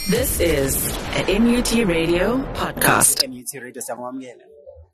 This is a MUT Radio podcast. MUT Radio siyamwamukela.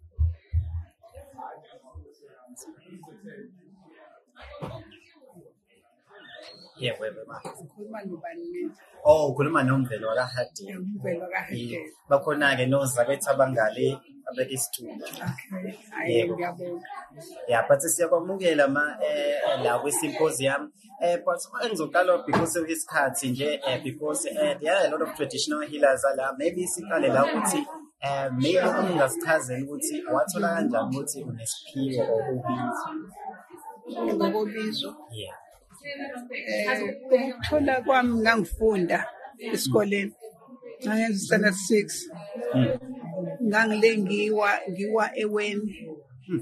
Yebo ma. Ukhuluma nobani? Oh, ukhuluma noMvelo kaHadi. Umvelo kaHadi. Bakhona ke nozakwethu abangale abeke isithuba. Okay. Hayi ngiyabonga. Yeah, but siyakwamukela la kwi symposium. But engizoqala because of isikhathi nje because there are a lot of traditional healers la. Maybe siqale la ukuthi maybe ungasichazela ukuthi wathola kanjani ukuthi unesiphiwo obubizo. Ngokubizo. Yeah. Ukuthola kwami ngangifunda esikoleni. Ngangenza standard 6. Ngiwa eweni.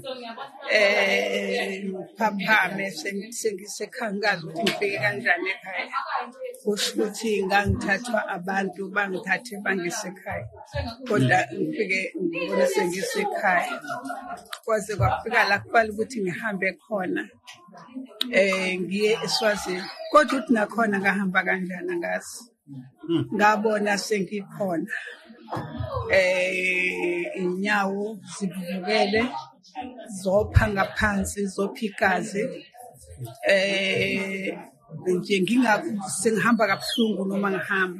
Phaphame sengisekhangaza ukuthi ngifike kanjani ekhaya. Kusho ukuthi ngangithathwa abantu bangithathe bangisekhaya. Kodwa ngifike ngibona sengisekhaya. Kwaze kwafika la kufanele ukuthi ngihambe khona. Ngiye eSwazini. Kodwa uthi nakhona ngahamba kanjani ngazi. Ngabona sengikhona. Inyawo zivukele zopha ngaphansi zophikazi nje sengihamba kabuhlungu noma ngihamba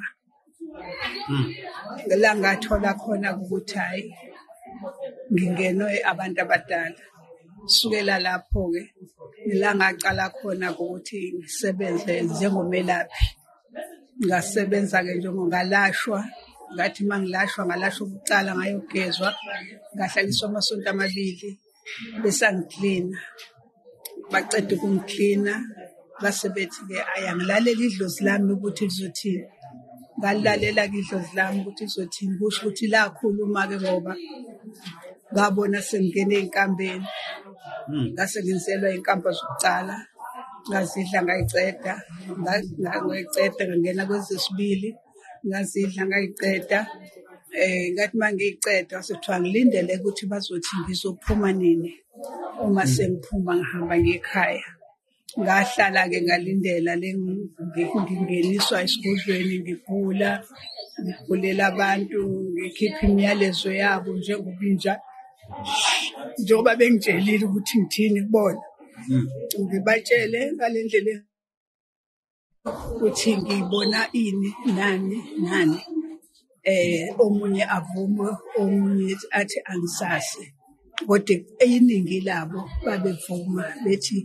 la ngathola khona ukuthi hayi ngingenwe abantu abadala sukela lapho ke la ngaqala khona ukuthi ngisebenze njengomelaphi ngasebenza ke njengongalashwa ngathi mangilashwa ukuqala ngayogezwa ngahlaliswa amasonto amabili bese ngicleana baqeda ukungicleana base bethi ke ayangilalela idlozi lami ukuthi lizothini ngalalela ke idlozi lami ukuthi lizothini kusho ukuthi la khuluma ke ngoba ngabona sengene einkambeni ngase ngenzelwa inkampa zokuqala ngazidla ngayiceda ngangena kwezesibili ngazidla ngayiceda ngathi mangiyiceda sekuthiwa ngilindele ukuthi bazothi ngizophuma nini uma sengiphuma ngihamba ngekhaya ngahlala ke ngalindela ngingeniswa esigodlweni ngigulela abantu ngikhipha imiyalezo yabo njengobinja njengoba bengitshelile ukuthi ngithini kubona ngibatshele ngalendlela ukuthi ngibona ini nani omunye avume omunye athi angisase kodwa eyiningi labo babevuma bethi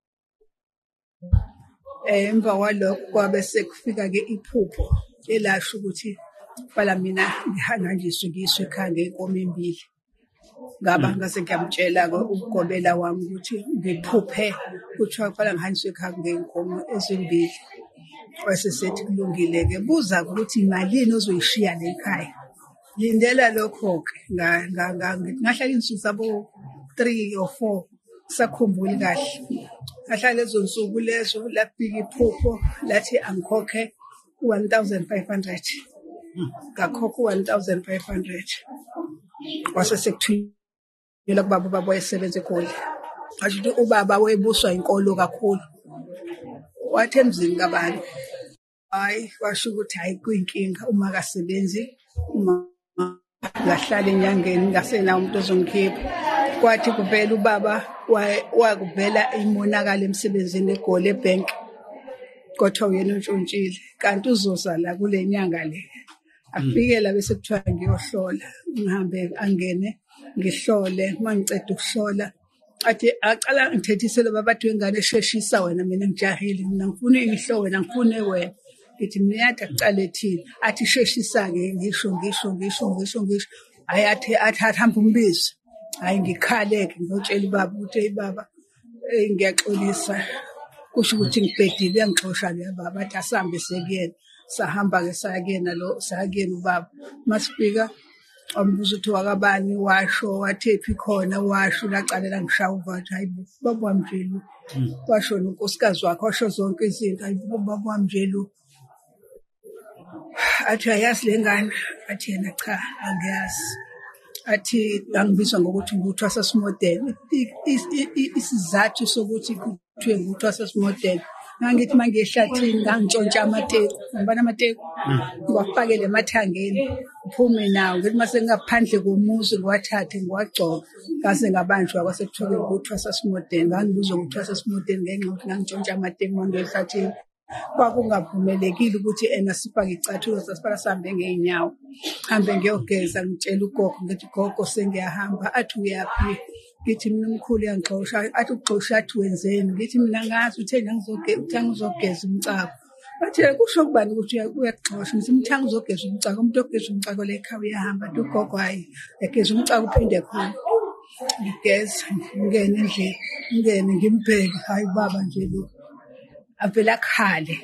emva kwalokho kwabe sekufika ke iphupho elasho ukuthi fala mina ngihanjiswe ngiswe ekhaya ngeenkomo embili ngaba ngase ngiyamtshela ukugobela wami ukuthi ngiphuphe kuthiwa fala ngihanjiswe ekhaya ngeenkomo ezimbili wase sethi kulungile ke buza ukuthi imalini ozoyishiya la ekhaya lindela lokho ke ngahlala insuku zabo 3 or 4 sakhumbuli kahle ngahlala lezo nsuku lezo lafika iphupho lathi angikhokhe 1500 ngakhokha 1500 wase sekuthunyelwa kubaba wayesebenza eGoli asho ubaba wayebuswa inkolo kakhulu wathi emzini kabantu hayi washo ukuthi hayi kuyinkinga uma kasebenzi uma ngahlala enyangeni ngasena umuntu ozongikhipha kwathi kuvela ubaba wakuvela imonakala emsebenzini eGoli ebank kodwa uyena uNtshontshile kanti uzozala kule nyanga le afikela bese kuthiwa ngiyohlola ngihambe angene ngihlole mangiceda ukuhlola athi aqala ngithethisele babathi wengane esheshisa wena mina ngijahile mina ngifuna ingihlo wena ngifune wena ngithi mina yathi aqale ethini athi sheshisa ke ngisho ayathi hamba umbizo hayi ngikhaleke ngiyotshela baba ukuthi hey baba ngiyaxolisa kusho ukuthi ngibhedile uyangixosha le baba athi asambe sekuyena sahamba ke sakuyena ubaba masifika ambuzo ukuthi wakabani washo wathephi khona washo laqalela ngishaya uvathi hayi baba wamjelu washo unkosikazi wakhe washo zonke izinto hayi baba wamjelu athi ayazi lengane athi yena cha angiyazi athi angibizwa ngokuthi nguthwasa smodern isizathu sokuthi kuthiwe nguthwasa smodern ngangithi manje ehlathini ngangitshontsha amateku ngibona amateku ngiwafakele emathangeni uphume nawo ngithi mase ngaphandle komuzi ngiwathathe ngiwagcoba ngase ngabanjwa kwasekuthiwa ukuthwasa smodern ngangibuza ukuthwasa smodern ngenxa ukuthi ngangitshontsha amateku manje ehlathini kwakungavumelekile ukuthi sifake icathulo sasifaka sihambe ngeenyawo hambe ngiyogeza ngitshela ugogo ngithi gogo sengiyahamba athi uyaphi ngithi mina umkhulu uyangixosha athi uxosha athi wenzeni ngithi mina ngazi uthe ngizogeza umcako bathi kusho kubani ukuthi uyaxosha ngithi mthanga uzogeza umcako umuntu ogeza umcako le ekhaya uyahamba athi ugogo hayi egeza umcako uphinde khona ngigeza ngene endlini ngimbheke hayi baba nje lo avela khale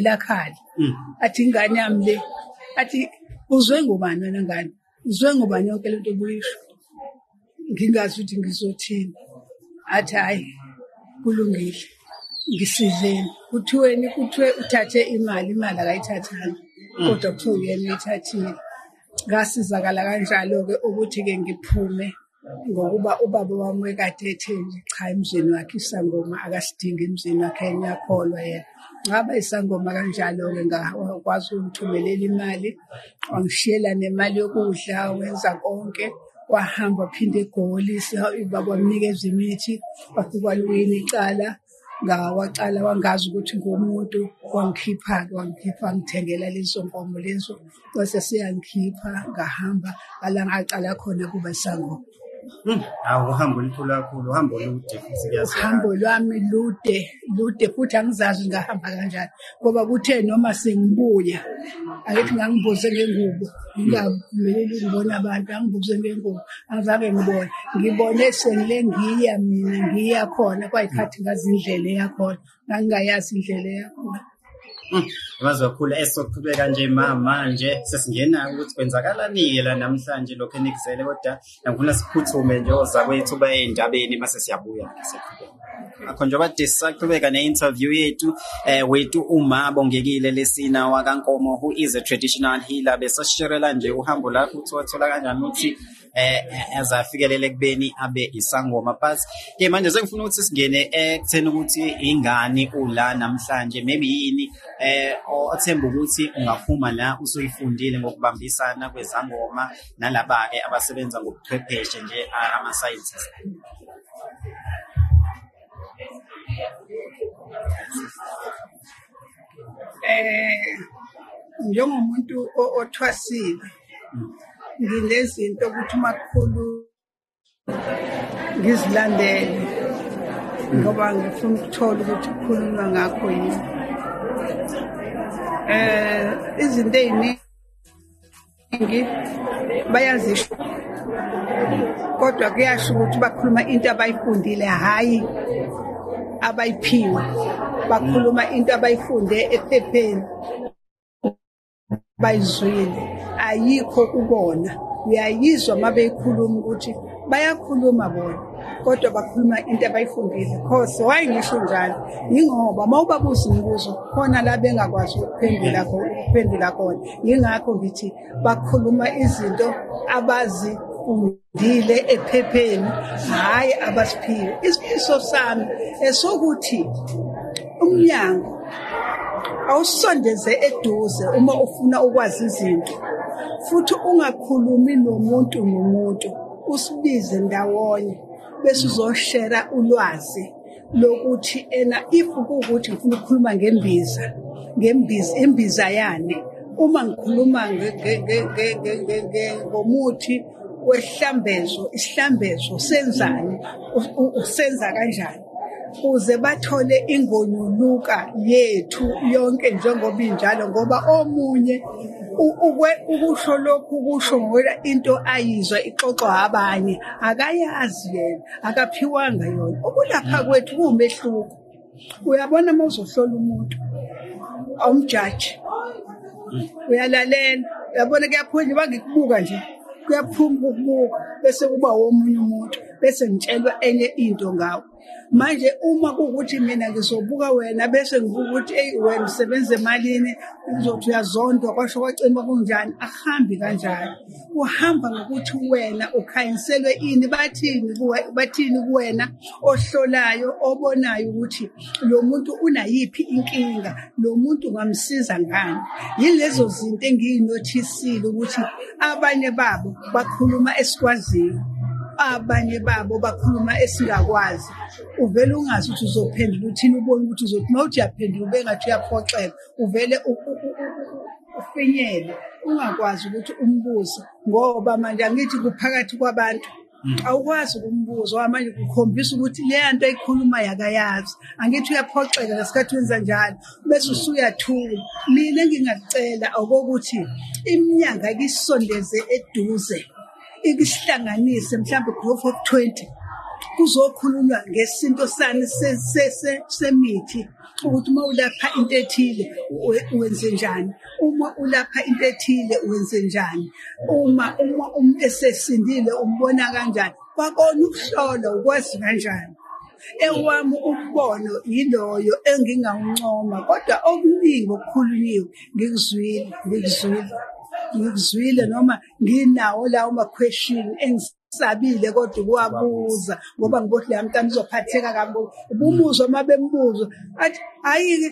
athi ingane yami le athi uzwe ngubani wena ngane uzwe ngubani yonke lento obuyisho ngingazi ukuthi ngizothini athi hayi kulungile ngisizeni kuthiwe uthathe imali akayithathanga kodwa kuthiwe uyena uyithathile ngasizakala kanjalo-ke ukuthi-ke ngiphume ngokuba ubaba wami wekade ethe nje cha emzini wakhe isangoma akasidingi emzini wakhe ngiyakholwa yena ngaba isangoma kanjalo-ke ngakwazi ukuthumelela imali wangishiyela nemali yokudla wenza konke wahamba phinde eGoli ubaba wamnikeza imithi wafika lwini icala ngawacala wangazi ukuthi ngomuntu wangikhipha ngithengela lezo nkomo lezo bese siyangikhipha ngahamba ala ngaqala khona kuba isangoma. Uhambo olukhulu kakhulu uhambo olude futhi kuyazi uhambo lwami lude futhi angizazi ngahamba kanjani ngoba kuthe noma sengibuya akithi ngangibuze ngengubo ngingavumeli ukubona abantu angibuze ngengubo angizange ngibone sengile ngiya khona kwayikhathi ngazi indlela yakhona ngangingayazi indlela yakhona. Wazi kakhulu esoqhubeka nje manje sesingena ukuthi kwenzakalani la namhlanje lokho enikuzele kodwa ngifuna siphuthume nje ozakwethu bayendabeni mase siyabuya ngeseqhubeka akho njengoba disaqhubeka ne-interview yethu wethu uMabongekile Lesina wakaNkomo who is a traditional healer besashirela nje uhambo lakho uthi wathola kanjani ukuthi azafikelele kubeni abe isangoma but ke manje sengifuna ukuthi singene ekutheni ukuthi ingani ula namhlanje maybe yini othemba ukuthi ungaphuma la usuyifundile ngokubambisana kwezangoma nalaba ke abasebenza ngobuchwepheshe nje ama scientists. Njengomuntu othwasile nginezinto ukuthi makukhulu ngizilandele ngoba ngifuna ukuthola ukuthi kukhulunywa ngakho yini. Izinto eziningi bayazisho kodwa kuyasho ukuthi bakhuluma into abayifundile hayi abayiphiwe bakhuluma into abayifunde ephepheni bayizwile ayikho kubona uyayizwa mabeyikhuluma ukuthi bayakhuluma bona kodwa bakhuluma into abayifundile because why ngisho njalo ingoba mawubabuza imibuzo khona la bengakwazi ukuphendula khona yingakho ngithi bakhuluma izinto abazifundile ephepheni hayi abasiphiwe. Isifiso sami esokuthi umnyango awusondeze eduze uma ufuna ukwazi izinto futhi ungakhulumi nomuntu usibize ndawonye bese uzoshare ulwazi lokuthi if ukuthi ngifuna ukukhuluma ngembiza yani uma ngikhuluma ngomuthi wehlambezo isihlambezo senzani usenza kanjani uze bathole ingonyuluka yethu yonke njengoba injalo ngoba omunye ukusho lokhu kusho ngoba into ayizwa ixoxwa abanye akayazi yena akaphiwanga yona ukulapha kwethu kumehluko. Uyabona mawuzohlola umuntu awumjudge uyalalela uyabona kuyaphuma bangikubuka nje kuyaphuma ukubuka bese kuba womunye umuntu bese ngitshelwa enye into ngawo Manje uma kuwukuthi mina ngizobuka wena bese ngibuka ukuthi wena usebenza emalini uzothi uyazondwa kwasho kwacima kunjani, akuhambi kanjalo. Kuhamba ngokuthi wena ukhanyiselwe ini, bathini kuwena ohlolayo obonayo ukuthi lo muntu unayiphi inkinga, lo muntu ungamsiza ngani. Yilezo zinto engiyinothisile ukuthi abanye babo bakhuluma esikwaziyo, abanye babo bakhuluma esingakwazi. Uvele ungazi ukuthi uzophendula uthini, ubone ukuthi uzothi mawuthi uyaphendula ube ngathi uyaphoxeka, uvele ufinyele ungakwazi ukuthi umbuze, ngoba manje angithi kuphakathi kwabantu awukwazi ukumbuza. Manje kukhombisa ukuthi le nto ayikhuluma yakayazi, angithi uyaphoxeka ngesikhathi wenza njalo bese usuyathula. Mina ngingakucela okokuthi iminyanga kisondeze eduze, ikisihlanganise mhlawumbe group of 20 kuzokhulunywa ngesinto sani semithi, ukuthi uma ulapha into ethile wenze njani, uma ulapha into ethile wenze njani, uma umuntu esesindile umbona kanjani, kwakona ukuhlola ukwazi kanjani. Ewami umbono yiloyo engingawuncoma, kodwa okuningi okukhulunyiwe ngikuzwile noma nginawo lawo ma-question engisabile kodwa ukuwabuza, ngoba ngibothi la mntana uzophatheka kabi. Ubumuzo uma bembuzo athi hayi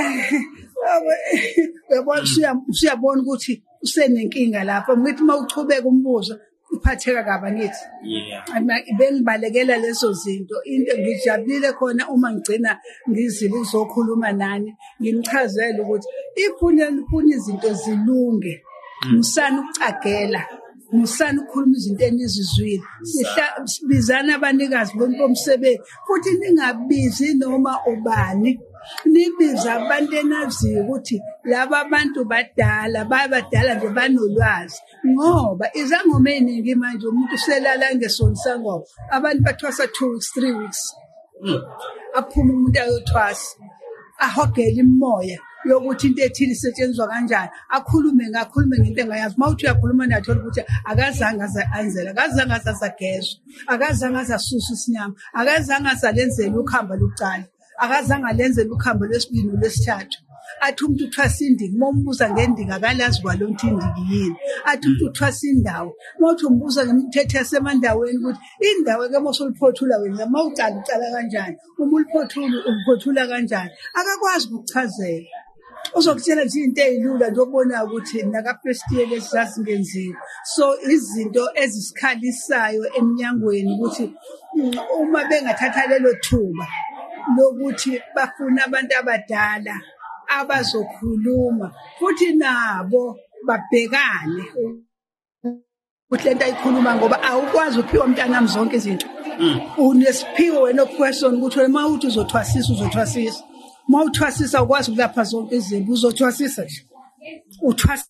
usuyabona ukuthi usenenkinga lapha. Ngithi uma uchubeka umbuzo uphatheka kabi angithi. Bengibalekela lezo zinto. Into ngijabulile khona uma ngigcina ngizile ukuzokhuluma nani, ngimchazele ukuthi ifuna izinto zilunge. Musana ukucagela, musana ukukhuluma izinto enizizwile. Sibizana abanikazi bomsebenzi futhi ningabizi noma ubani, nibiza abantu enaziyo ukuthi laba bantu badala, babadala nje banolwazi. Ngoba izangoma eziningi manje umuntu uselala ngesonisa ngoba abantu bathwasa 2 weeks 3 weeks, aphuma umuntu ayothwasa ahogele imoya yokuthi into ethile isetshenziswa kanjani, akhulume ngento engayazi. Mawuthi uyakhuluma nathola ukuthi akazange azenzela, akazange azagezwa, akazange azasusa isinyama, akazange azalenzela ukhamba lokucala, akazange alenzela ukhamba lwesibili lwesithathu. Athi umuntu uthwasa indiki, mombuza ngendiki akalazi kwalonto indiki yini. Athi umuntu uthwasa indawo, mawuthi umbuza ngemithetho yasemandaweni ukuthi indawo ke mosoliphothula wena mawucala ucala kanjani, uma uliphothula kanjani, akakwazi ukuchazela. Uzokutshela nje into ezilula nje okubona ukuthi nakafestival esizasingenziwe. So izinto ezisikhalisayo eminyangweni ukuthi uma bengathatha lelo thuba lokuthi bafuna abantu abadala abazokhuluma futhi nabo babhekane ukuthi lento ayikhuluma, ngoba awukwazi uphiwa umntanami zonke izinto. Unesiphiwo wena question ukuthi uma uthi uzothwasisa, uma uthwasisa ukwazi ukulapha zonke izimpi, uzothwasisa nje uthwasisa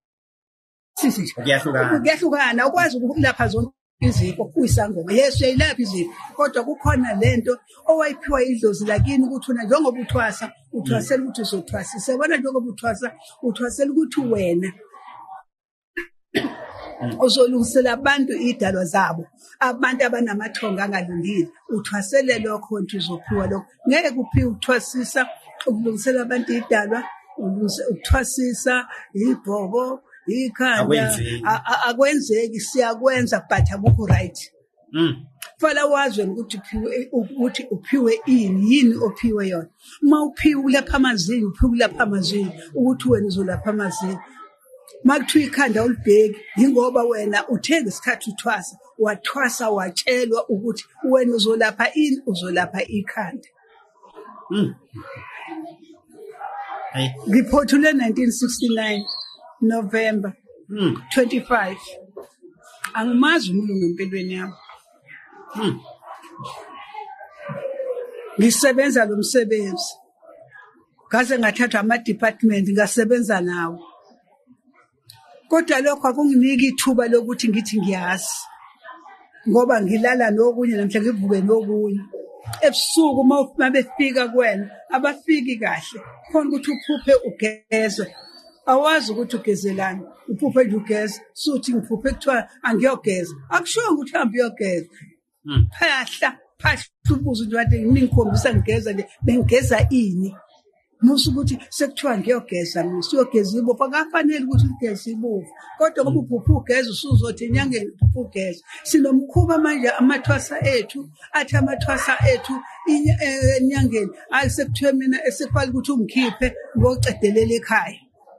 kuyahlukana, ukwazi ukulapha zonke izifo kuyisangoma. Yes, uyayilapha izifo, kodwa kukhona lento owayiphiwa idlozi lakini ukuthi una njengoba uthwasa uthwasela ukuthi uzothwasisa. Yabona njengoba uthwasela ukuthi wena uzolungisela abantu idalwa zabo, abantu abanamathonga angalungile. Uthwasele lokho nje uzophiwa lokho. Ngeke kuphiwe ukuthwasisa ukulungisela abantu idalwa, ukuthwasisa ibhobo ikhanda akwenzeki. Siyakwenza but akukho right. Fala wazi ukuthi uphiwe yini ophiwe yona. Uma uphiwe ulapha amazinyo, uphiwe ulapha amazinyo ukuthi wena uzolapha amazinyo. Makuthiwa ikhanda ulibheki ingoba wena uthe ngesikhathi uthwasa wathwasa watshelwa ukuthi wena uzolapha ini, uzolapha ikhanda. Ngiphothule 1969 November 25. Angimazi umuntu empilweni yami. Ngisebenza lo msebenzi, ngaze ngathatha ama-department ngasebenza nawo, kodwa lokho akunginiki ithuba lokuthi ngithi ngiyazi, ngoba ngilala nokunye namhla ngivuke nokunye. Ebusuku uma befika kuwena abafiki kahle, khona ukuthi uphuphe ugeze, awazi ukuthi ugezelani, uphuphe nje ugeze. Suthi ngiphuphe kuthiwa angiyogeza, akusho ukuthi uhambe uyogeza. phahla ubuzo nje wathi ngikhombisa ngigeza nje bengigeza ini. Musu ukuthi sekuthiwa ngiyogeza mina siyogeza ibofu akafanele ukuthi ugeze ibofu kodwa ngoba uphuphu ugeza usuzothi enyangeni uphuphu ugeza sinomkhuba manje amathwasa ethu athi amathwasa ethu enyangeni ayisekuthiwe mina esekwali ukuthi ungikhiphe ngocedelela ekhaya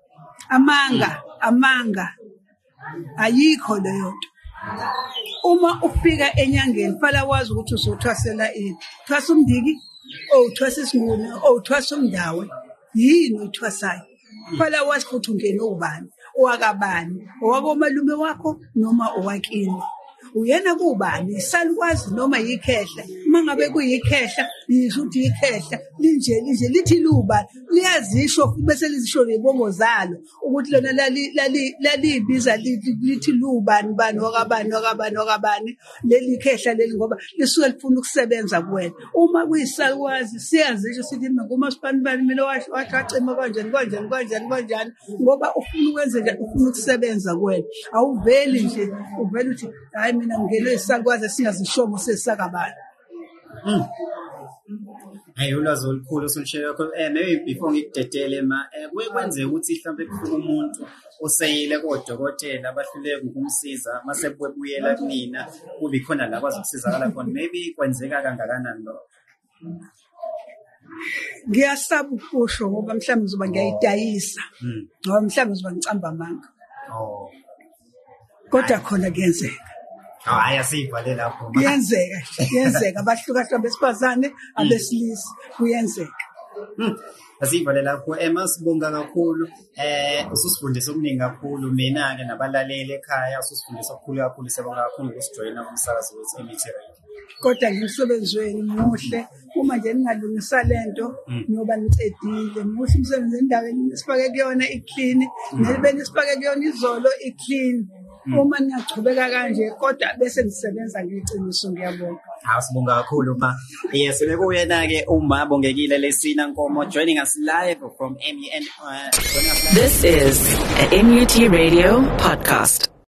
amanga ayikho leyo nto. Uma ufika enyangeni fala wazi ukuthi uzothwasela ini, thwasa umndiki uthwasa isinguni uthwasa umndawe yini uthwasayo fala wazi ukuthi ungene ubani owakabani owakomalume wakho noma owakini uyena kubani isalukwazi noma yikhehla mangabe kuyikhehla yisho ukuthi yikhehla linje lithi luba liyazisho bese lizisho nebongo zalo ukuthi lona lalibiza lithi lubani bani wakabani leli khehla leli ngoba lisuke lifuna ukusebenza kuwena. Uma kuyisalukwazi siyazisho sithi ngoma sibani bani mina wacima kanjani ngoba ufuna ukwenza nje ufuna ukusebenza kuwena awuveli nje uvela uthi hayi mina ngene isakwazi singazishomo sesakabani. Hayi ulwazi olukhulu usulishela lokho maybe before ngikudedele kwenzeka ukuthi mhlambe kufika umuntu oseyile kodokotela abahluleka ukumsiza mase buyela kunina kube khona la kwazi ukusizakala khona maybe kwenzeka kangakanani lo. Ngiyasaba ukusho ngoba mhlawumbe ngizoba ngiyayidayisa ngoba mhlawumbe ngizoba ngicamba amanga kodwa khona kuyenzeka. Hayi asibhale lapho kuyenzeka abahlukahlukene besifazane abesilisa kuyenzeka. Asibhale lapho emasibonga kakhulu ususifundisa okuningi kakhulu mina ke nabalaleli ekhaya ususifundisa kakhulu sebonga kakhulu ukusijoyina kumsakazo wethu eMT Radio. Kodwa ngimsebenzi wenu muhle uma nje ningalungisa lento ngoba nicedile muhle umsebenzi endaweni nisifake kuyona iclean nelibe nisifake kuyona izolo iclean. Uma ngiyachubeka kanje kodwa bese nisebenza ngeqiniso ngiyabonga. Sibonga kakhulu yes bekuyena ke Bongekile Lesina Nkomo joining us live from MUN. This is a MUT Radio podcast.